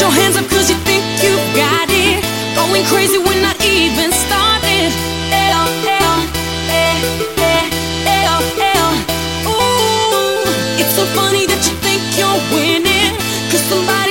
your hands up 'cause you think you got it. Going crazy when not even started. L, L, eh, eh, L, L. Ooh, it's so funny that you think you're winning 'cause somebody